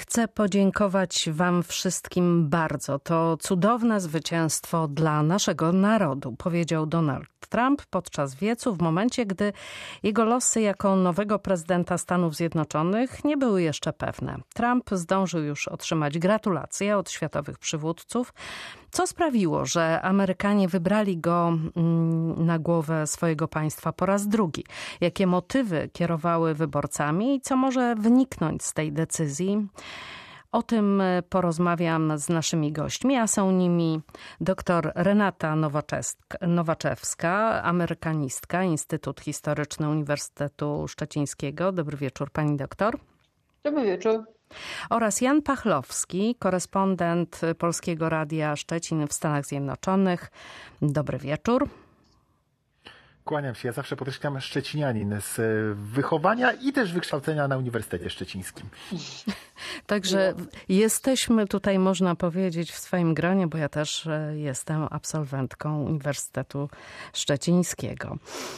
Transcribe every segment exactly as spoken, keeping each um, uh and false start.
Chcę podziękować wam wszystkim bardzo. To cudowne zwycięstwo dla naszego narodu, powiedział Donald Trump podczas wiecu w momencie, gdy jego losy jako nowego prezydenta Stanów Zjednoczonych nie były jeszcze pewne. Trump zdążył już otrzymać gratulacje od światowych przywódców, co sprawiło, że Amerykanie wybrali go na głowę swojego państwa po raz drugi. Jakie motywy kierowały wyborcami i co może wyniknąć z tej decyzji? O tym porozmawiam z naszymi gośćmi, a są nimi dr Renata Nowaczewska, amerykanistka, Instytut Historyczny Uniwersytetu Szczecińskiego. Dobry wieczór, pani doktor. Dobry wieczór. Oraz Jan Pachlowski, korespondent Polskiego Radia Szczecin w Stanach Zjednoczonych. Dobry wieczór. Kłaniam się. Ja zawsze podkreślam szczecinianin z wychowania i też wykształcenia na Uniwersytecie Szczecińskim. Także jesteśmy tutaj, można powiedzieć, w swoim gronie, bo ja też jestem absolwentką Uniwersytetu Szczecińskiego.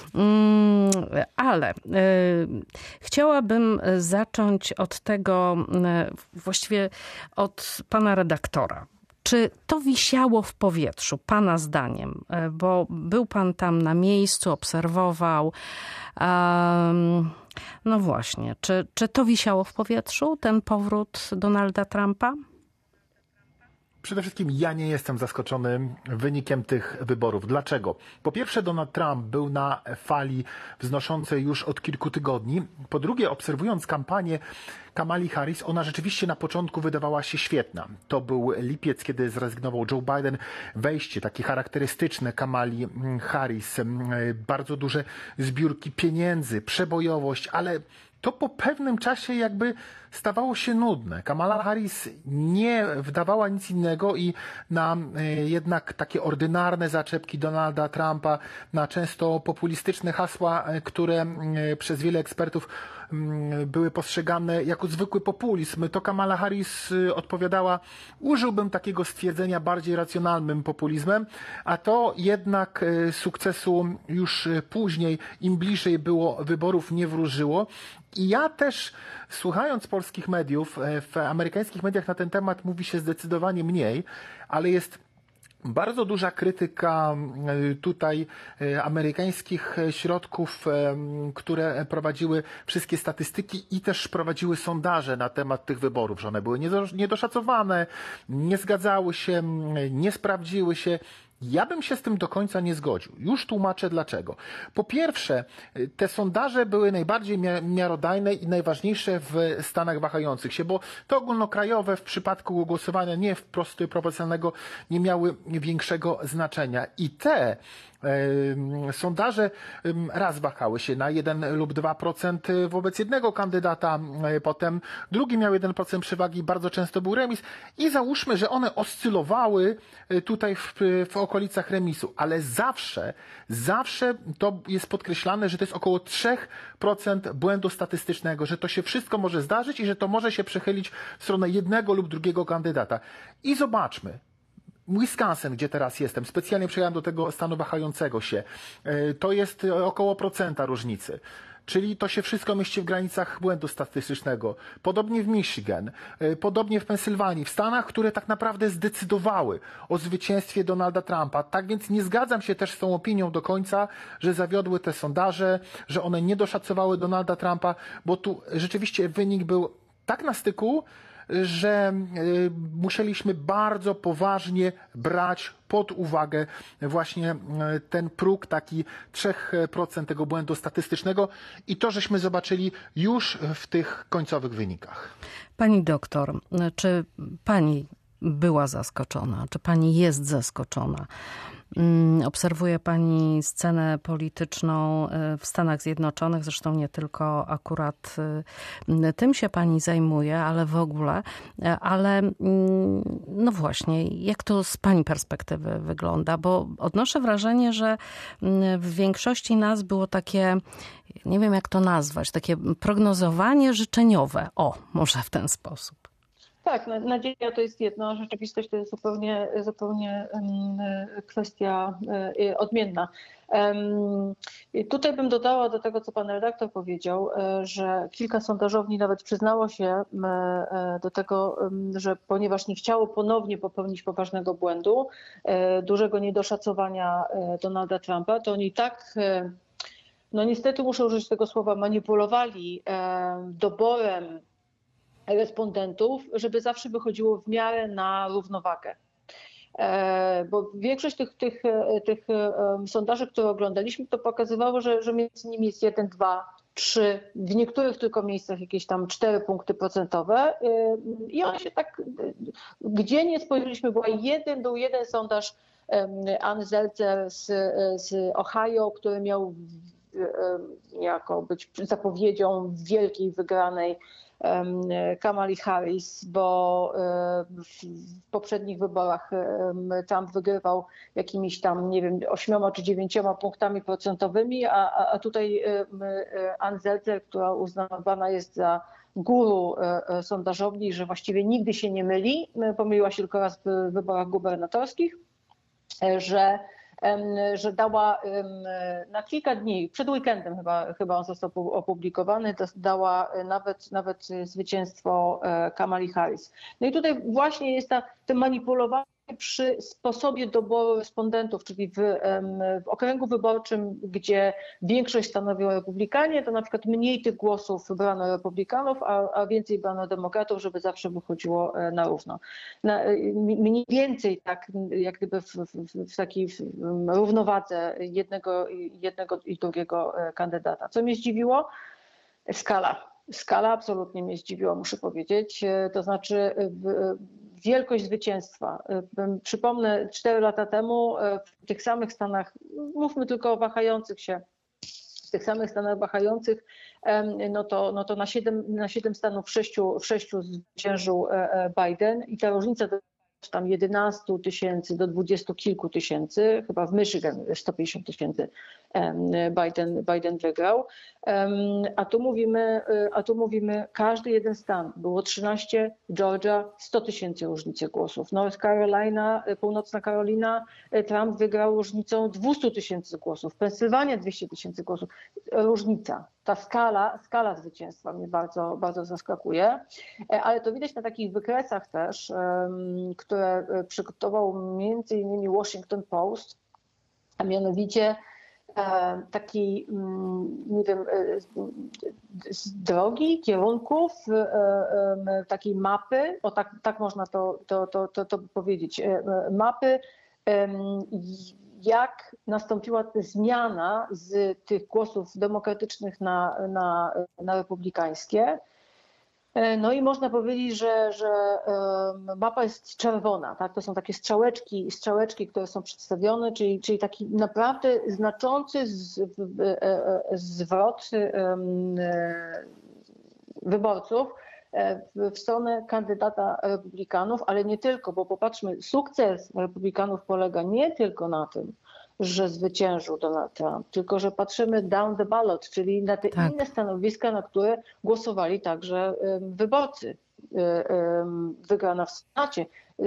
Ale chciałabym zacząć od tego, właściwie od pana redaktora. Czy to wisiało w powietrzu, pana zdaniem? Bo był pan tam na miejscu, obserwował. Um, no właśnie, czy, czy to wisiało w powietrzu, ten powrót Donalda Trumpa? Przede wszystkim ja nie jestem zaskoczony wynikiem tych wyborów. Dlaczego? Po pierwsze, Donald Trump był na fali wznoszącej już od kilku tygodni. Po drugie, obserwując kampanię Kamali Harris, ona rzeczywiście na początku wydawała się świetna. To był lipiec, kiedy zrezygnował Joe Biden. Wejście takie charakterystyczne Kamali Harris, bardzo duże zbiórki pieniędzy, przebojowość, ale to po pewnym czasie jakby stawało się nudne. Kamala Harris nie wdawała nic innego i na jednak takie ordynarne zaczepki Donalda Trumpa, na często populistyczne hasła, które przez wiele ekspertów były postrzegane jako zwykły populizm, to Kamala Harris odpowiadała: użyłbym takiego stwierdzenia bardziej racjonalnym populizmem, a to jednak sukcesu już później, im bliżej było wyborów, nie wróżyło. I ja też, słuchając polskich mediów, w amerykańskich mediach na ten temat mówi się zdecydowanie mniej, ale jest bardzo duża krytyka tutaj amerykańskich środków, które prowadziły wszystkie statystyki i też prowadziły sondaże na temat tych wyborów, że one były niedoszacowane, nie zgadzały się, nie sprawdziły się. Ja bym się z tym do końca nie zgodził. Już tłumaczę dlaczego. Po pierwsze, te sondaże były najbardziej miarodajne i najważniejsze w stanach wahających się, bo to ogólnokrajowe w przypadku głosowania nie wprost proporcjonalnego nie miały większego znaczenia. I te sondaże raz wahały się na jeden lub dwa procent wobec jednego kandydata, potem drugi miał jeden procent przewagi, bardzo często był remis i załóżmy, że one oscylowały tutaj w, w okolicach remisu, ale zawsze, zawsze to jest podkreślane, że to jest około trzy procent błędu statystycznego, że to się wszystko może zdarzyć i że to może się przechylić w stronę jednego lub drugiego kandydata. I zobaczmy. Wisconsin, gdzie teraz jestem, specjalnie przyjechałem do tego stanu wahającego się, to jest około procenta różnicy. Czyli to się wszystko mieści w granicach błędu statystycznego. Podobnie w Michigan, podobnie w Pensylwanii, w stanach, które tak naprawdę zdecydowały o zwycięstwie Donalda Trumpa. Tak więc nie zgadzam się też z tą opinią do końca, że zawiodły te sondaże, że one nie doszacowały Donalda Trumpa, bo tu rzeczywiście wynik był tak na styku, że musieliśmy bardzo poważnie brać pod uwagę właśnie ten próg taki trzy procent tego błędu statystycznego i to, żeśmy zobaczyli już w tych końcowych wynikach. Pani doktor, czy pani była zaskoczona? Czy pani jest zaskoczona? Obserwuje pani scenę polityczną w Stanach Zjednoczonych, zresztą nie tylko akurat tym się pani zajmuje, ale w ogóle. Ale no właśnie, jak to z pani perspektywy wygląda? Bo odnoszę wrażenie, że w większości nas było takie, nie wiem jak to nazwać, takie prognozowanie życzeniowe. O, może w ten sposób. Tak, nadzieja to jest jedno, a rzeczywistość to jest zupełnie, zupełnie kwestia odmienna. Tutaj bym dodała do tego, co pan redaktor powiedział, że kilka sondażowni nawet przyznało się do tego, że ponieważ nie chciało ponownie popełnić poważnego błędu, dużego niedoszacowania Donalda Trumpa, to oni tak, no niestety muszę użyć tego słowa, manipulowali doborem respondentów, żeby zawsze wychodziło w miarę na równowagę. Bo większość tych, tych, tych sondaży, które oglądaliśmy, to pokazywało, że, że między nimi jest jeden, dwa, trzy, w niektórych tylko miejscach jakieś tam cztery punkty procentowe. I one się tak, gdzie nie spojrzeliśmy, była jeden, był jeden sondaż Ann Zelzer z, z Ohio, który miał jako być zapowiedzią wielkiej wygranej Kamali Harris, bo w poprzednich wyborach Trump wygrywał jakimiś tam, nie wiem, ośmioma czy dziewięcioma punktami procentowymi, a, a tutaj Ann Zelzer, która uznawana jest za guru sondażowni, że właściwie nigdy się nie myli, pomyliła się tylko raz w wyborach gubernatorskich, że że dała na kilka dni, przed weekendem chyba, chyba on został opublikowany, dała nawet, nawet zwycięstwo Kamali Harris. No i tutaj właśnie jest ta, to manipulowanie przy sposobie doboru respondentów, czyli w, w okręgu wyborczym, gdzie większość stanowią republikanie, to na przykład mniej tych głosów brano republikanów, a, a więcej brano demokratów, żeby zawsze wychodziło na równo. Na, mniej więcej tak, jak gdyby w, w, w takiej w równowadze jednego, jednego i drugiego kandydata. Co mnie zdziwiło? Skala. Skala absolutnie mnie zdziwiła, muszę powiedzieć. To znaczy wielkość zwycięstwa. Przypomnę, cztery lata temu w tych samych Stanach, mówmy tylko o wahających się, w tych samych Stanach wahających, no to, no to na siedem, na siedem stanów w sześciu, w sześciu zwyciężył Biden i ta różnica to tam jedenastu tysięcy do dwudziestu kilku tysięcy, chyba w Michigan sto pięćdziesiąt tysięcy Biden, Biden wygrał. A tu mówimy, a tu mówimy każdy jeden stan. Było trzynaście, Georgia sto tysięcy różnicy głosów. North Carolina, Północna Karolina, Trump wygrał różnicą dwieście tysięcy głosów. Pensylwania dwieście tysięcy głosów. Różnica. Ta skala, skala zwycięstwa mnie bardzo, bardzo zaskakuje, ale to widać na takich wykresach też, które przygotował między innymi Washington Post, a mianowicie takiej, nie wiem, z drogi, kierunków, takiej mapy, o tak, tak można to, to, to, to, to powiedzieć, mapy, jak nastąpiła zmiana z tych głosów demokratycznych na, na, na republikańskie. No i można powiedzieć, że, że mapa jest czerwona, tak? To są takie strzałeczki, strzałeczki, które są przedstawione, czyli, czyli taki naprawdę znaczący zwrot wyborców w stronę kandydata republikanów, ale nie tylko, bo popatrzmy, sukces republikanów polega nie tylko na tym, że zwyciężył Donald Trump, tylko że patrzymy down the ballot, czyli na te tak. inne stanowiska, na które głosowali także wyborcy. Wygrana w Senacie.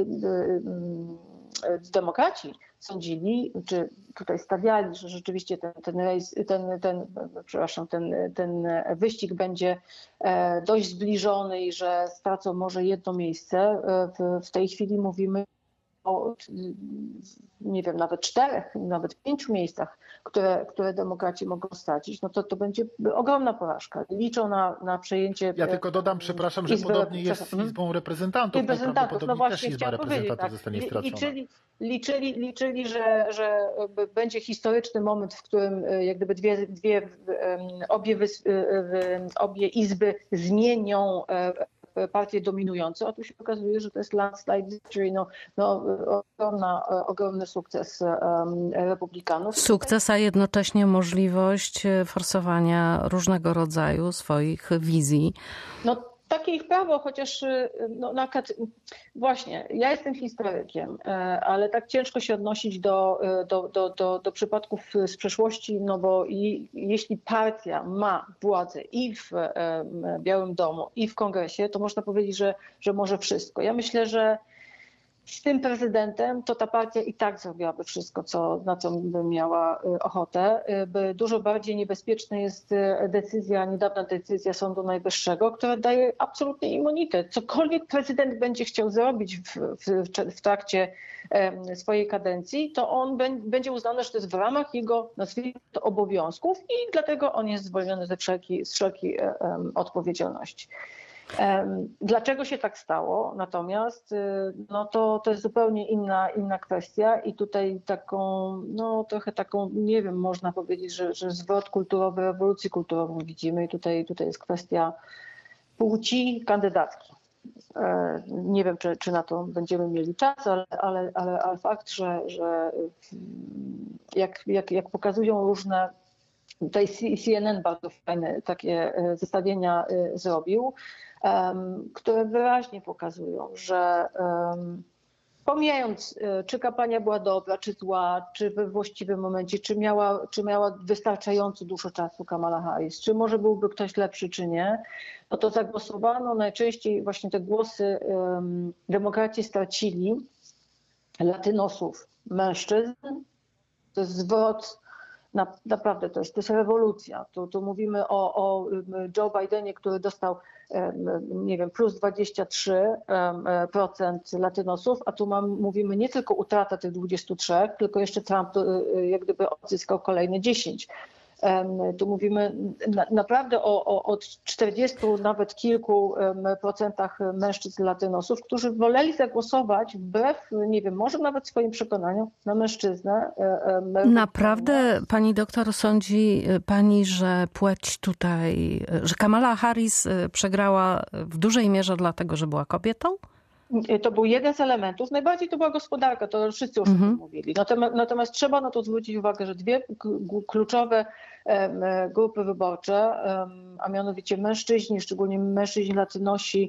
Demokraci sądzili, czy tutaj stawiali, że rzeczywiście ten, ten, rejs, ten, ten, przepraszam, ten, ten wyścig będzie dość zbliżony i że stracą może jedno miejsce. W, w tej chwili mówimy o, nie wiem, nawet czterech, nawet pięciu miejscach, które, które demokraci mogą stracić, no to to będzie ogromna porażka. Liczą na, na przejęcie... Ja tylko dodam, przepraszam, że Izby, podobnie jest z Izbą Reprezentantów. Reprezentantów, no właśnie Izba chciałam powiedzieć, tak. zostanie stracona. Liczyli, liczyli, liczyli że, że będzie historyczny moment, w którym jak gdyby dwie, dwie obie, obie Izby zmienią partie dominujące, a tu się okazuje, że to jest landslide, czyli no, no, ogromna, ogromny sukces um, republikanów. Sukces, a jednocześnie możliwość forsowania różnego rodzaju swoich wizji. No Takie ich prawo, chociaż no, na, właśnie, ja jestem historykiem, ale tak ciężko się odnosić do, do, do, do, do przypadków z przeszłości, no bo i, jeśli partia ma władzę i w Białym Domu, i w Kongresie, to można powiedzieć, że, że może wszystko. Ja myślę, że z tym prezydentem to ta partia i tak zrobiłaby wszystko, co, na co by miała ochotę. Dużo bardziej niebezpieczna jest decyzja, niedawna decyzja Sądu Najwyższego, która daje absolutny immunitet. Cokolwiek prezydent będzie chciał zrobić w, w, w trakcie swojej kadencji, to on będzie uznany, że to jest w ramach jego, nazwijmy to, obowiązków i dlatego on jest zwolniony ze wszelkiej, z wszelkiej odpowiedzialności. Dlaczego się tak stało? Natomiast no to, to jest zupełnie inna, inna kwestia i tutaj taką, no trochę taką, nie wiem, można powiedzieć, że, że zwrot kulturowy, rewolucji kulturową widzimy i tutaj, tutaj jest kwestia płci kandydatki. Nie wiem, czy, czy na to będziemy mieli czas, ale, ale, ale, ale fakt, że, że jak, jak, jak pokazują różne, tutaj C N N bardzo fajne takie zestawienia zrobił, które wyraźnie pokazują, że pomijając, czy kampania była dobra, czy zła, czy we właściwym momencie, czy miała, czy miała wystarczająco dużo czasu Kamala Harris, czy może byłby ktoś lepszy, czy nie, no to zagłosowano najczęściej właśnie te głosy um, demokraci stracili latynosów, mężczyzn. To jest zwrot, na, naprawdę to jest, to jest rewolucja. Tu, tu mówimy o, o Joe Bidenie, który dostał nie wiem, plus dwadzieścia trzy procent latynosów, a tu mam, mówimy nie tylko utrata tych dwudziestu trzech, tylko jeszcze Trump jak gdyby odzyskał kolejne dziesięć. Tu mówimy na, naprawdę o, o, o czterdziestu, nawet kilku procentach mężczyzn latynosów, którzy woleli zagłosować wbrew, nie wiem, może nawet swoim przekonaniom na mężczyznę. Naprawdę, pani doktor, sądzi pani, że płeć tutaj, że Kamala Harris przegrała w dużej mierze dlatego, że była kobietą? To był jeden z elementów. Najbardziej to była gospodarka, to wszyscy już o tym mówili. Natomiast, natomiast trzeba na to zwrócić uwagę, że dwie kluczowe grupy wyborcze, a mianowicie mężczyźni, szczególnie mężczyźni latynosi,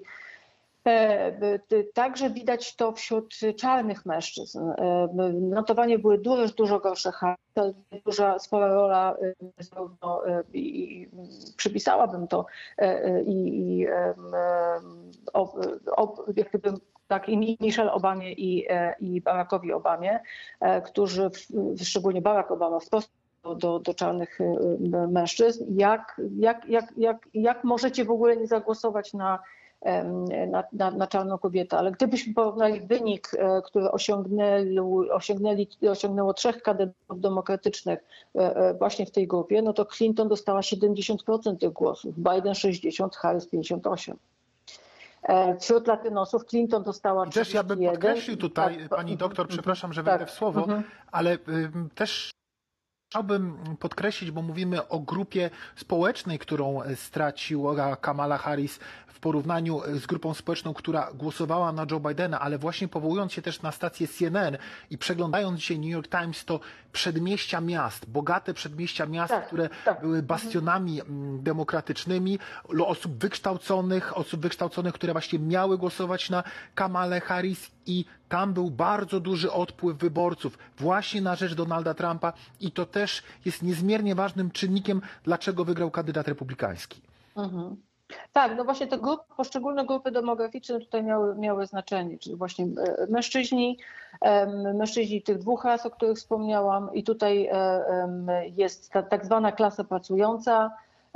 także widać to wśród czarnych mężczyzn. Notowania były dużo, dużo gorsze. Duża, spora rola zarówno i przypisałabym to i, i ob, ob, jak gdyby, tak, i Michelle Obamie i, i Barackowi Obamie, którzy, szczególnie Barack Obama, wprost do, do czarnych mężczyzn. Jak, jak, jak, jak, jak możecie w ogóle nie zagłosować na Na, na, na czarną kobietę, ale gdybyśmy porównali wynik, który osiągnęli, osiągnęli, osiągnęło trzech kandydatów demokratycznych właśnie w tej grupie, no to Clinton dostała siedemdziesiąt procent tych głosów, Biden sześćdziesiąt procent, Harris pięćdziesiąt osiem procent. Wśród latynosów Clinton dostała trzydzieści jeden procent. Też ja bym podkreślił tutaj, tak, pani doktor, przepraszam, że wejdę tak. w słowo, mhm. ale y, też chciałbym podkreślić, bo mówimy o grupie społecznej, którą straciła Kamala Harris w porównaniu z grupą społeczną, która głosowała na Joe Bidena, ale właśnie powołując się też na stację C N N i przeglądając dzisiaj New York Times, to przedmieścia miast, bogate przedmieścia miast, tak, które tak. były bastionami mhm. demokratycznymi, osób wykształconych, osób wykształconych, które właśnie miały głosować na Kamalę Harris i tam był bardzo duży odpływ wyborców właśnie na rzecz Donalda Trumpa i to też jest niezmiernie ważnym czynnikiem, dlaczego wygrał kandydat republikański. Mhm. Tak, no właśnie te grupy, poszczególne grupy demograficzne tutaj miały, miały znaczenie, czyli właśnie mężczyźni, mężczyźni tych dwóch ras, o których wspomniałam i tutaj jest ta tak zwana klasa pracująca,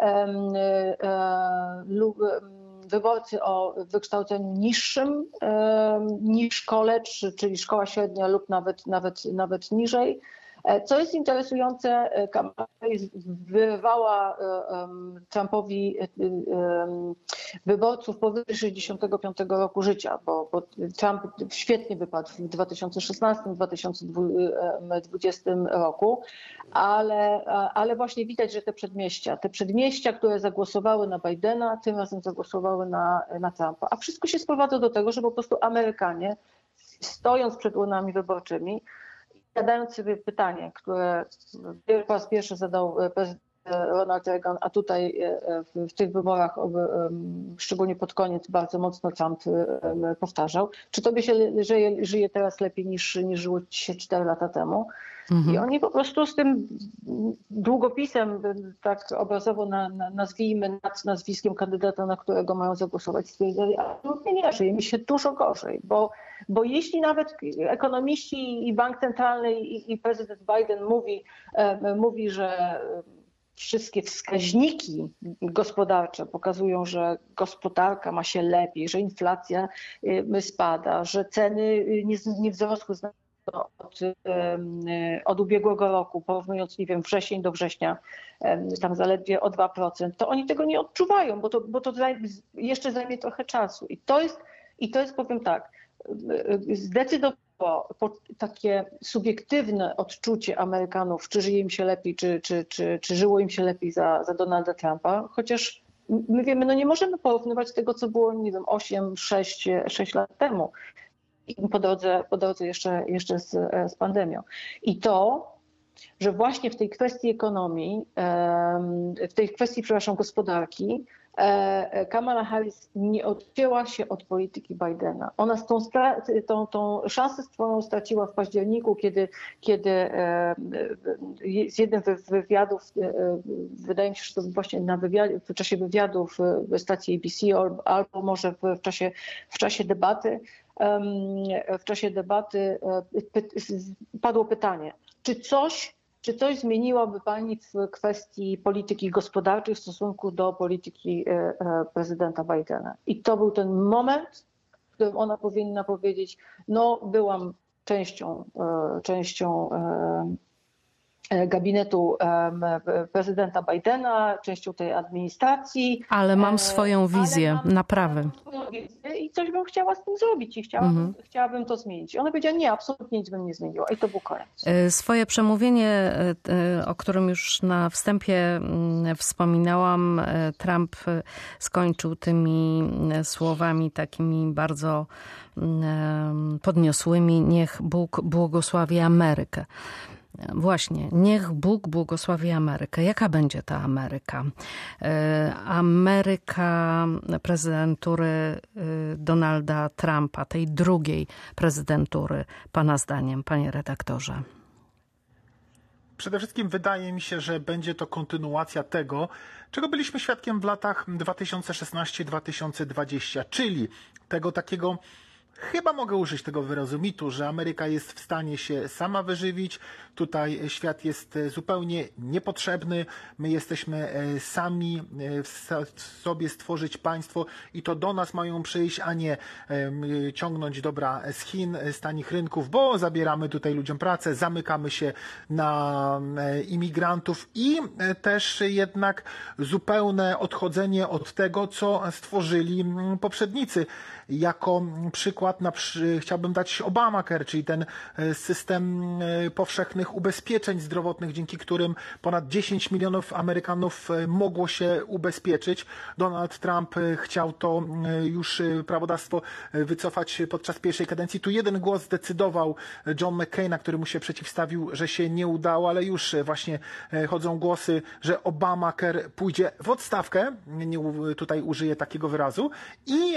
lub wyborcy o wykształceniu niższym niż college, czyli szkoła średnia lub nawet, nawet, nawet niżej. Co jest interesujące, Kamala wyrwała Trumpowi wyborców powyżej sześćdziesiątego piątego roku życia, bo, bo Trump świetnie wypadł w dwa tysiące szesnastym dwa tysiące dwudziestym roku, ale, ale właśnie widać, że te przedmieścia, te przedmieścia, które zagłosowały na Bidena, tym razem zagłosowały na, na Trumpa. A wszystko się sprowadza do tego, że po prostu Amerykanie, stojąc przed urnami wyborczymi, zadając sobie pytanie, które po raz pierwszy zadał prezydent Ronald Reagan, a tutaj w tych wyborach, szczególnie pod koniec, bardzo mocno Trump powtarzał. Czy tobie się żyje, żyje teraz lepiej niż, niż żyło ci się cztery lata temu? Mhm. I oni po prostu z tym długopisem, tak obrazowo na, na, nazwijmy nad nazwiskiem kandydata, na którego mają zagłosować, stwierdzili, absolutnie nie, żyje mi się dużo gorzej, bo, bo jeśli nawet ekonomiści i Bank Centralny i, i prezydent Biden mówi, e, mówi, że wszystkie wskaźniki gospodarcze pokazują, że gospodarka ma się lepiej, że inflacja spada, że ceny nie, nie wzrosły znacznie Od, od ubiegłego roku, porównując, nie wiem, wrzesień do września, tam zaledwie o dwa procent, to oni tego nie odczuwają, bo to, bo to jeszcze zajmie trochę czasu. I to jest, i to jest powiem tak, zdecydowało takie subiektywne odczucie Amerykanów, czy żyje im się lepiej, czy, czy, czy, czy żyło im się lepiej za, za Donalda Trumpa, chociaż my wiemy, no nie możemy porównywać tego, co było, nie wiem, osiem, sześć, sześć lat temu. Po drodze, po drodze jeszcze, jeszcze z, z pandemią. I to, że właśnie w tej kwestii ekonomii, w tej kwestii, przepraszam, gospodarki, Kamala Harris nie odcięła się od polityki Bidena. Ona z tą, tą, tą szansę, którą straciła w październiku, kiedy, kiedy z jednym z wywiadów, wydaje mi się, że to właśnie na wywiadzie, w czasie wywiadu w stacji A B C albo może w, w, czasie, w czasie debaty, w czasie debaty padło pytanie, czy coś, czy coś zmieniłaby pani w kwestii polityki gospodarczej w stosunku do polityki prezydenta Bidena? I to był ten moment, w którym ona powinna powiedzieć, no byłam częścią, częścią gabinetu prezydenta Bidena, częścią tej administracji. Ale mam swoją wizję mam naprawy. Swoją wizję i coś bym chciała z tym zrobić i chciałabym, mhm. chciałabym to zmienić. I ona powiedziała, nie, absolutnie nic bym nie zmieniła. I to był koniec. Swoje przemówienie, o którym już na wstępie wspominałam, Trump skończył tymi słowami takimi bardzo podniosłymi. Niech Bóg błogosławi Amerykę. Właśnie, niech Bóg błogosławi Amerykę. Jaka będzie ta Ameryka? Ameryka prezydentury Donalda Trumpa, tej drugiej prezydentury, pana zdaniem, panie redaktorze? Przede wszystkim wydaje mi się, że będzie to kontynuacja tego, czego byliśmy świadkiem w latach dwa tysiące szesnastym do dwa tysiące dwudziestego, czyli tego takiego, chyba mogę użyć tego wyrazu, mitu, że Ameryka jest w stanie się sama wyżywić. Tutaj świat jest zupełnie niepotrzebny. My jesteśmy sami w sobie stworzyć państwo i to do nas mają przyjść, a nie ciągnąć dobra z Chin, z tanich rynków, bo zabieramy tutaj ludziom pracę, zamykamy się na imigrantów i też jednak zupełne odchodzenie od tego, co stworzyli poprzednicy. Jako przykład na, chciałbym dać Obamacare, czyli ten system powszechnych ubezpieczeń zdrowotnych, dzięki którym ponad dziesięć milionów Amerykanów mogło się ubezpieczyć. Donald Trump chciał to już prawodawstwo wycofać podczas pierwszej kadencji. Tu jeden głos zdecydował John McCaina, który mu się przeciwstawił, że się nie udało, ale już właśnie chodzą głosy, że Obamacare pójdzie w odstawkę. Nie tutaj użyję takiego wyrazu. I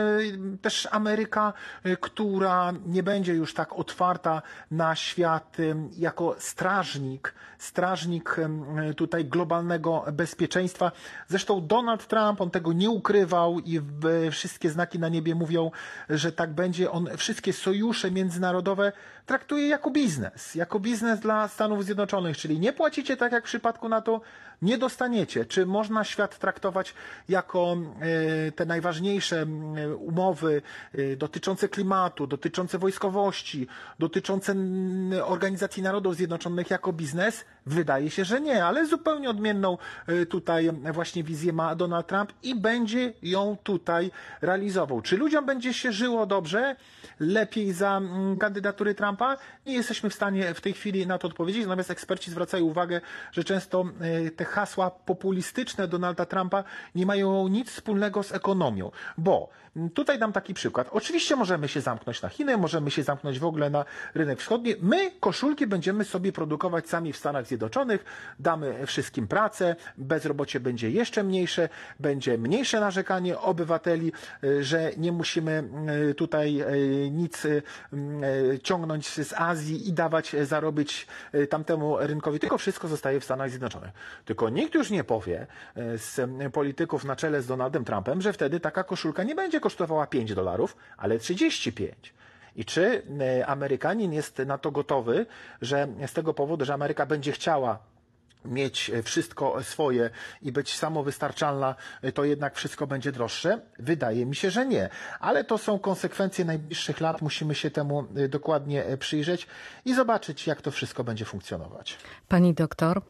też Ameryka, która nie będzie już tak otwarta na świat jako strażnik, strażnik tutaj globalnego bezpieczeństwa. Zresztą Donald Trump, on tego nie ukrywał i wszystkie znaki na niebie mówią, że tak będzie. On wszystkie sojusze międzynarodowe traktuje jako biznes, jako biznes dla Stanów Zjednoczonych, czyli nie płacicie tak jak w przypadku NATO, nie dostaniecie. Czy można świat traktować jako te najważniejsze umowy dotyczące klimatu, dotyczące wojskowości, dotyczące Organizacji Narodów Zjednoczonych jako biznes? Wydaje się, że nie, ale zupełnie odmienną tutaj właśnie wizję ma Donald Trump i będzie ją tutaj realizował. Czy ludziom będzie się żyło dobrze, lepiej za kandydatury Trumpa? Nie jesteśmy w stanie w tej chwili na to odpowiedzieć, natomiast eksperci zwracają uwagę, że często te hasła populistyczne Donalda Trumpa nie mają nic wspólnego z ekonomią, bo tutaj dam taki przykład. Oczywiście możemy się zamknąć na Chiny, możemy się zamknąć w ogóle na rynek wschodni. My koszulki będziemy sobie produkować sami w Stanach Zjednoczonych. Zjednoczonych, damy wszystkim pracę, bezrobocie będzie jeszcze mniejsze, będzie mniejsze narzekanie obywateli, że nie musimy tutaj nic ciągnąć z Azji i dawać, zarobić tamtemu rynkowi, tylko wszystko zostaje w Stanach Zjednoczonych. Tylko nikt już nie powie z polityków na czele z Donaldem Trumpem, że wtedy taka koszulka nie będzie kosztowała pięć dolarów, ale trzydzieści pięć. I czy Amerykanin jest na to gotowy, że z tego powodu, że Ameryka będzie chciała mieć wszystko swoje i być samowystarczalna, to jednak wszystko będzie droższe? Wydaje mi się, że nie. Ale to są konsekwencje najbliższych lat. Musimy się temu dokładnie przyjrzeć i zobaczyć, jak to wszystko będzie funkcjonować. Pani doktor?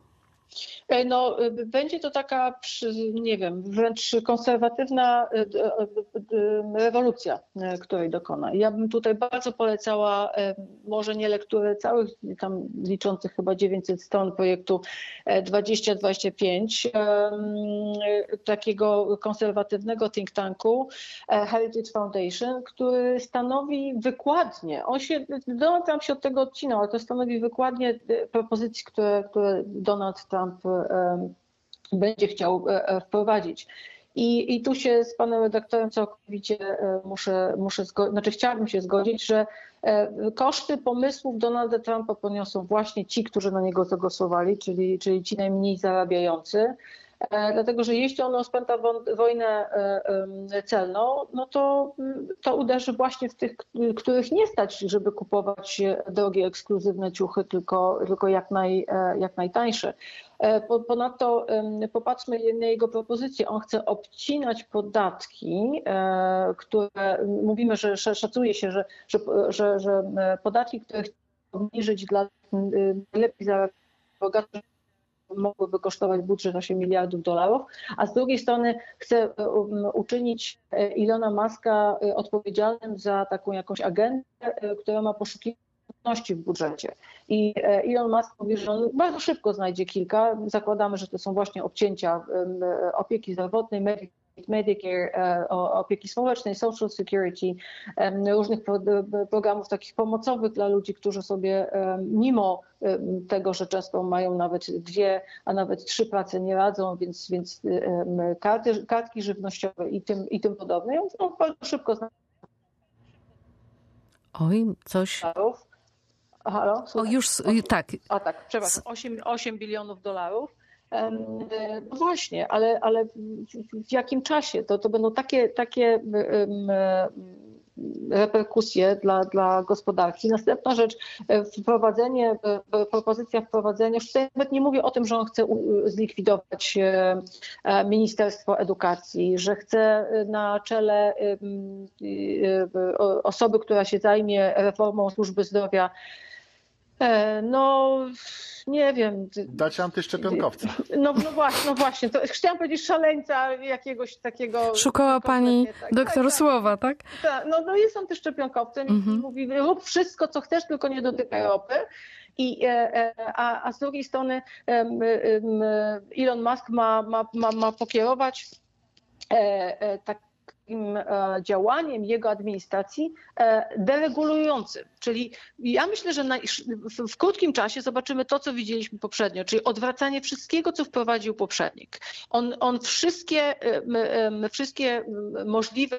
No, będzie to taka, nie wiem, wręcz konserwatywna rewolucja, której dokona. Ja bym tutaj bardzo polecała, może nie lekturę całych, tam liczących chyba dziewięćset stron projektu dwadzieścia dwadzieścia pięć, takiego konserwatywnego think tanku Heritage Foundation, który stanowi wykładnie, on się, Donald Trump się od tego odcinał, ale to stanowi wykładnie propozycji, które, które Donald Trump będzie chciał wprowadzić. I, i tu się z panem redaktorem całkowicie muszę, muszę zgodzić, znaczy chciałabym się zgodzić, że koszty pomysłów Donalda Trumpa poniosą właśnie ci, którzy na niego zagłosowali, czyli, czyli ci najmniej zarabiający. Dlatego, że jeśli on rozpęta wojnę celną, no to, to uderzy właśnie w tych, których nie stać, żeby kupować drogie, ekskluzywne ciuchy, tylko, tylko jak, naj, jak najtańsze. Ponadto popatrzmy na jego propozycję. On chce obcinać podatki, które mówimy, że szacuje się, że, że, że, że podatki, które chce obniżyć dla najlepiej zarabiających, mogłyby kosztować budżet osiem miliardów dolarów, a z drugiej strony chce uczynić Ilona Muska odpowiedzialnym za taką jakąś agendę, która ma poszukiwać w budżecie. I Elon Musk mówi, że on bardzo szybko znajdzie kilka. Zakładamy, że to są właśnie obcięcia opieki zdrowotnej, Medicare, opieki społecznej, Social Security, różnych programów takich pomocowych dla ludzi, którzy sobie mimo tego, że często mają nawet dwie, a nawet trzy prace, nie radzą, więc, więc karty, kartki żywnościowe i tym, i tym podobne. On bardzo szybko znajdzie. Oj, coś... Halo? O, już, tak. A tak, przepraszam, osiem bilionów dolarów. No właśnie, ale, ale w jakim czasie? To, to będą takie, takie um, reperkusje dla, dla gospodarki. Następna rzecz, wprowadzenie, propozycja wprowadzenia, już tutaj nawet nie mówię o tym, że on chce zlikwidować Ministerstwo Edukacji, że chce na czele osoby, która się zajmie reformą służby zdrowia, no nie wiem. Dać antyszczepionkowca. No, no właśnie, no właśnie. To chciałam powiedzieć szaleńca jakiegoś takiego. Szukała pani tak, doktor tak, słowa, tak? tak? No, no jest antyszczepionkowcem mhm. i mówi, rób wszystko, co chcesz, tylko nie dotykaj ropy. I, a, a z drugiej strony Elon Musk ma, ma, ma, ma pokierować tak działaniem jego administracji deregulującym. Czyli ja myślę, że na, w, w krótkim czasie zobaczymy to, co widzieliśmy poprzednio, czyli odwracanie wszystkiego, co wprowadził poprzednik. On, on wszystkie, wszystkie możliwe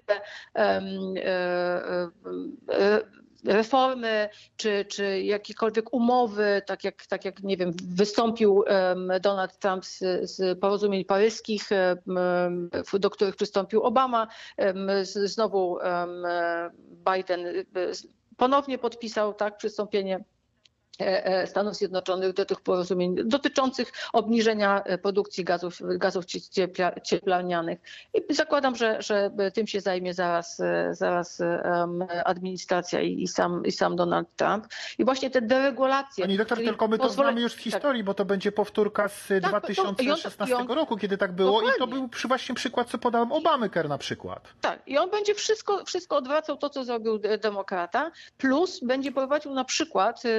reformy, czy, czy jakiekolwiek umowy, tak jak, tak jak nie wiem, wystąpił Donald Trump z, z porozumień paryskich, do których przystąpił Obama, znowu Biden ponownie podpisał tak przystąpienie Stanów Zjednoczonych do tych porozumień dotyczących obniżenia produkcji gazów, gazów cieplarnianych. I zakładam, że, że tym się zajmie zaraz, zaraz administracja i sam, i sam Donald Trump. I właśnie te deregulacje. Pani doktor, tylko my to pozwolę... znamy już z historii, tak. Bo to będzie powtórka z tak, dwa tysiące szesnastego on, roku, kiedy tak było. Dokładnie. I to był przy właśnie przykład, co podałem Obamacare na przykład. Tak. I on będzie wszystko, wszystko odwracał to, co zrobił demokrata, plus będzie prowadził na przykład do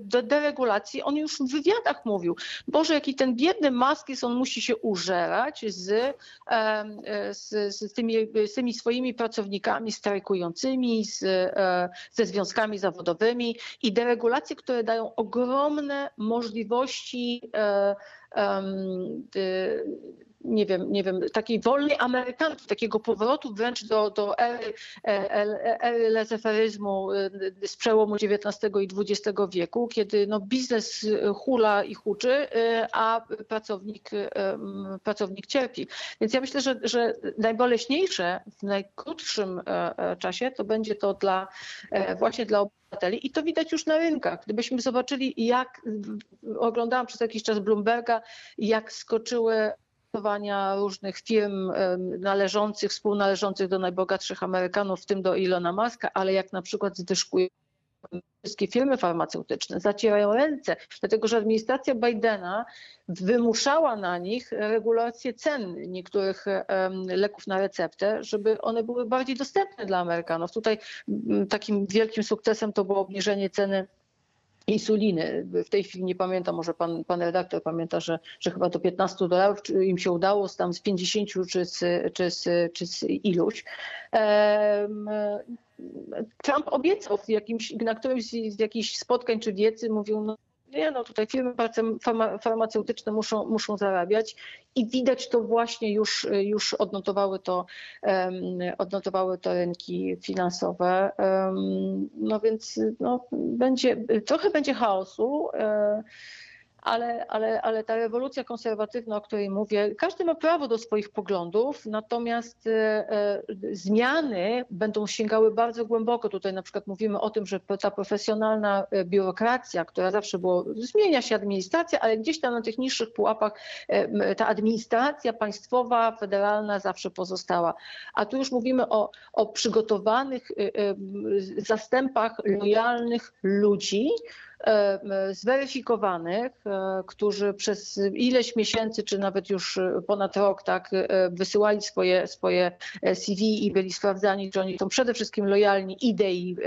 do deregulacji. On już w wywiadach mówił, Boże, jaki ten biedny Musk jest, on musi się użerać z, z, z, tymi, z tymi swoimi pracownikami strajkującymi, z, ze związkami zawodowymi i deregulacje, które dają ogromne możliwości um, nie wiem, nie wiem, takiej wolnej Amerykanki, takiego powrotu wręcz do, do ery, ery leseferyzmu z przełomu dziewiętnastego i dwudziestego wieku, kiedy no, biznes hula i huczy, a pracownik, pracownik cierpi. Więc ja myślę, że, że najboleśniejsze w najkrótszym czasie to będzie to dla właśnie dla obywateli i to widać już na rynkach. Gdybyśmy zobaczyli, jak oglądałam przez jakiś czas Bloomberga, jak skoczyły różnych firm należących, współnależących do najbogatszych Amerykanów, w tym do Ilona Muska, ale jak na przykład zdyszkują wszystkie firmy farmaceutyczne, zacierają ręce, dlatego że administracja Bidena wymuszała na nich regulację cen niektórych leków na receptę, żeby one były bardziej dostępne dla Amerykanów. Tutaj takim wielkim sukcesem to było obniżenie ceny insuliny. W tej chwili nie pamiętam, może pan, pan redaktor pamięta, że, że chyba do piętnastu dolarów im się udało, tam z pięćdziesięciu czy z, czy z, czy z iluś. Trump obiecał w jakimś, na którymś z jakichś spotkań czy wiecy, mówił, no nie, no tutaj firmy farmaceutyczne muszą, muszą zarabiać i widać to właśnie już, już odnotowały to, odnotowały to rynki finansowe. No więc no, będzie, trochę będzie chaosu. Ale, ale, ale ta rewolucja konserwatywna, o której mówię, każdy ma prawo do swoich poglądów, natomiast e, zmiany będą sięgały bardzo głęboko. Tutaj na przykład mówimy o tym, że ta profesjonalna biurokracja, która zawsze było, zmienia się administracja, ale gdzieś tam na tych niższych pułapach e, ta administracja państwowa, federalna zawsze pozostała. A tu już mówimy o, o przygotowanych e, e, zastępach lojalnych ludzi, zweryfikowanych, którzy przez ileś miesięcy, czy nawet już ponad rok, tak, wysyłali swoje, swoje C V i byli sprawdzani, czy oni są przede wszystkim lojalni idei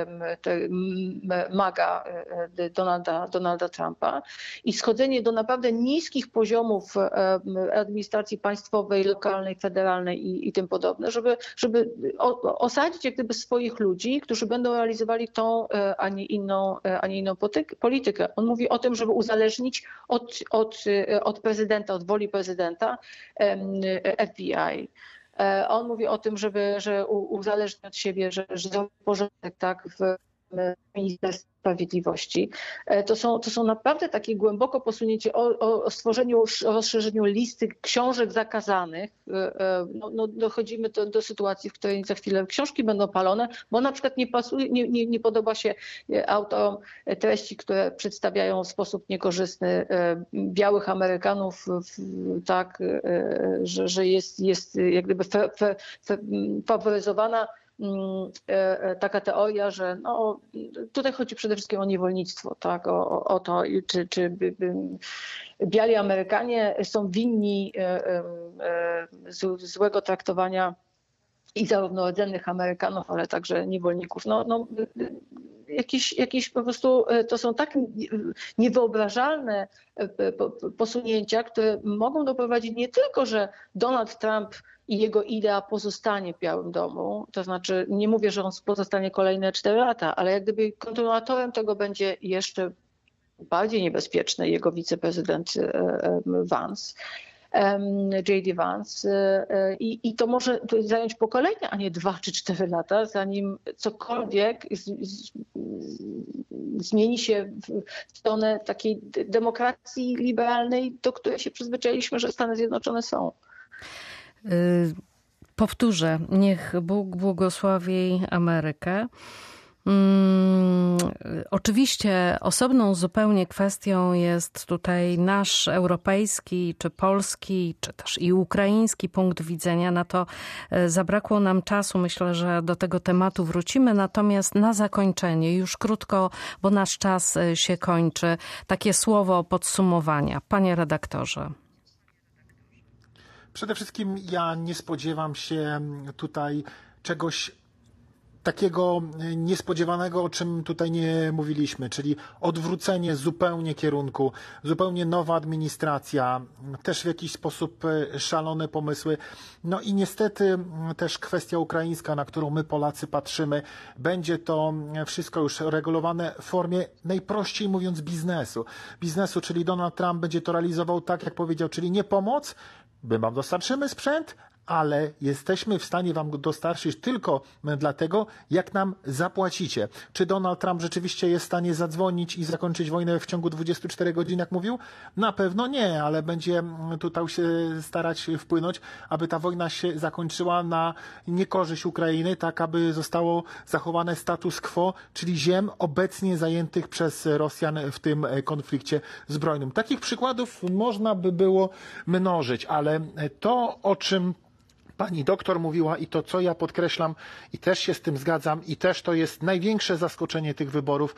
maga Donalda, Donalda Trumpa i schodzenie do naprawdę niskich poziomów administracji państwowej, lokalnej, federalnej i, i tym podobne, żeby, żeby osadzić jak gdyby swoich ludzi, którzy będą realizowali tą, a nie inną, a nie inną politykę. On mówi o tym, żeby uzależnić od, od, od prezydenta, od woli prezydenta F B I. On mówi o tym, żeby że uzależnić od siebie, że, że zrobi porządek tak, w Ministerstwie Sprawiedliwości. To są, to są naprawdę takie głęboko posunięcie o, o stworzeniu, o rozszerzeniu listy książek zakazanych. No, no, dochodzimy do, do sytuacji, w której za chwilę książki będą palone, bo na przykład nie, pasuje, nie, nie, nie podoba się autorom treści, które przedstawiają w sposób niekorzystny białych Amerykanów, tak, że, że jest, jest jak gdyby fe, fe, fe, faworyzowana taka teoria, że no, tutaj chodzi przede wszystkim o niewolnictwo, tak, o, o to, czy, czy by, by biali Amerykanie są winni z, złego traktowania i zarówno rdzennych Amerykanów, ale także niewolników. No, no, jakieś, jakieś po prostu to są tak niewyobrażalne posunięcia, które mogą doprowadzić nie tylko, że Donald Trump i jego idea pozostanie w Białym Domu, to znaczy nie mówię, że on pozostanie kolejne cztery lata, ale jak gdyby kontynuatorem tego będzie jeszcze bardziej niebezpieczny jego wiceprezydent Vance. J D Vance I, i to może zająć pokolenie, a nie dwa czy cztery lata, zanim cokolwiek z, z, zmieni się w stronę takiej demokracji liberalnej, do której się przyzwyczailiśmy, że Stany Zjednoczone są. Powtórzę, niech Bóg błogosławi Amerykę. Hmm, oczywiście osobną zupełnie kwestią jest tutaj nasz europejski, czy polski, czy też i ukraiński punkt widzenia. Na to zabrakło nam czasu. Myślę, że do tego tematu wrócimy. Natomiast na zakończenie, już krótko, bo nasz czas się kończy, takie słowo podsumowania. Panie redaktorze. Przede wszystkim ja nie spodziewam się tutaj czegoś takiego niespodziewanego, o czym tutaj nie mówiliśmy, czyli odwrócenie zupełnie kierunku, zupełnie nowa administracja, też w jakiś sposób szalone pomysły. No i niestety też kwestia ukraińska, na którą my Polacy patrzymy, będzie to wszystko już regulowane w formie najprościej mówiąc biznesu. Biznesu, czyli Donald Trump będzie to realizował tak, jak powiedział, czyli nie pomoc, my wam dostarczymy sprzęt, ale jesteśmy w stanie wam go dostarczyć tylko dlatego, jak nam zapłacicie. Czy Donald Trump rzeczywiście jest w stanie zadzwonić i zakończyć wojnę w ciągu dwudziestu czterech godzin, jak mówił? Na pewno nie, ale będzie tutaj się starać wpłynąć, aby ta wojna się zakończyła na niekorzyść Ukrainy, tak aby zostało zachowane status quo, czyli ziem obecnie zajętych przez Rosjan w tym konflikcie zbrojnym. Takich przykładów można by było mnożyć, ale to, o czym pani doktor mówiła i to, co ja podkreślam i też się z tym zgadzam i też to jest największe zaskoczenie tych wyborów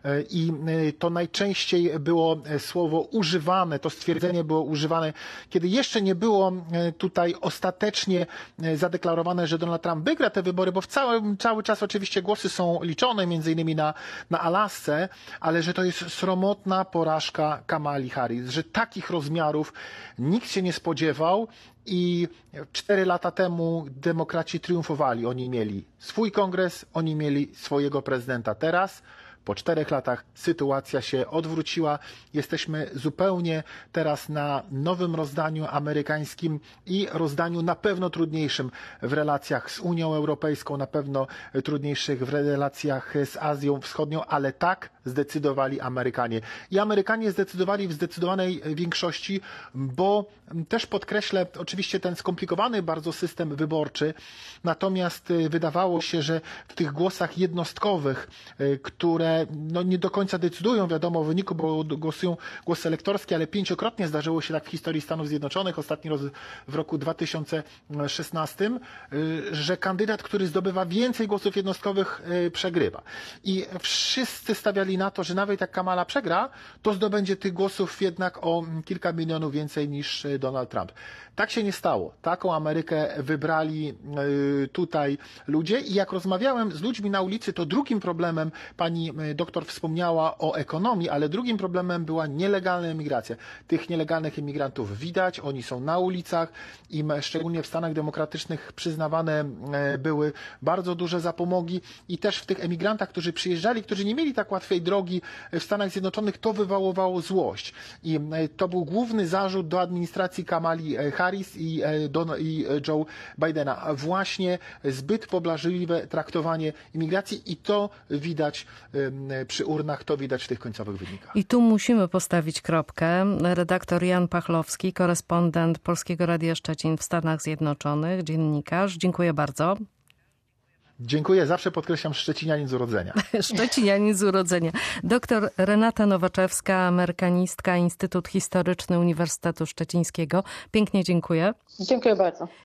i to najczęściej było słowo używane, to stwierdzenie było używane, kiedy jeszcze nie było tutaj ostatecznie zadeklarowane, że Donald Trump wygra te wybory, bo w cały, cały czas oczywiście głosy są liczone, między innymi na, na Alasce, ale że to jest sromotna porażka Kamali Harris, że takich rozmiarów nikt się nie spodziewał. I cztery lata temu demokraci triumfowali. Oni mieli swój kongres, oni mieli swojego prezydenta. Teraz, po czterech latach, sytuacja się odwróciła. Jesteśmy zupełnie teraz na nowym rozdaniu amerykańskim i rozdaniu na pewno trudniejszym w relacjach z Unią Europejską, na pewno trudniejszych w relacjach z Azją Wschodnią, ale tak zdecydowali Amerykanie. I Amerykanie zdecydowali w zdecydowanej większości, bo też podkreślę oczywiście ten skomplikowany bardzo system wyborczy, natomiast wydawało się, że w tych głosach jednostkowych, które no nie do końca decydują, wiadomo, o wyniku, bo głosują głosy elektorskie, ale pięciokrotnie zdarzyło się tak w historii Stanów Zjednoczonych, ostatni raz w roku dwa tysiące szesnastym, że kandydat, który zdobywa więcej głosów jednostkowych, przegrywa. I wszyscy stawiali na to, że nawet jak Kamala przegra, to zdobędzie tych głosów jednak o kilka milionów więcej niż Donald Trump. Tak się nie stało. Taką Amerykę wybrali tutaj ludzie i jak rozmawiałem z ludźmi na ulicy, to drugim problemem, pani doktor wspomniała o ekonomii, ale drugim problemem była nielegalna emigracja. Tych nielegalnych emigrantów widać, oni są na ulicach, im szczególnie w Stanach Demokratycznych przyznawane były bardzo duże zapomogi i też w tych emigrantach, którzy przyjeżdżali, którzy nie mieli tak łatwej drogi w Stanach Zjednoczonych, to wywoływało złość. I to był główny zarzut do administracji Kamali Harris i, Don, i Joe Bidena. Właśnie zbyt pobłażliwe traktowanie imigracji i to widać przy urnach, to widać w tych końcowych wynikach. I tu musimy postawić kropkę. Redaktor Jan Pachlowski, korespondent Polskiego Radia Szczecin w Stanach Zjednoczonych, dziennikarz. Dziękuję bardzo. Dziękuję. Zawsze podkreślam, szczecinianin z urodzenia. Szczecinianin z urodzenia. Doktor Renata Nowaczewska, amerykanistka, Instytut Historyczny Uniwersytetu Szczecińskiego. Pięknie dziękuję. Dziękuję bardzo.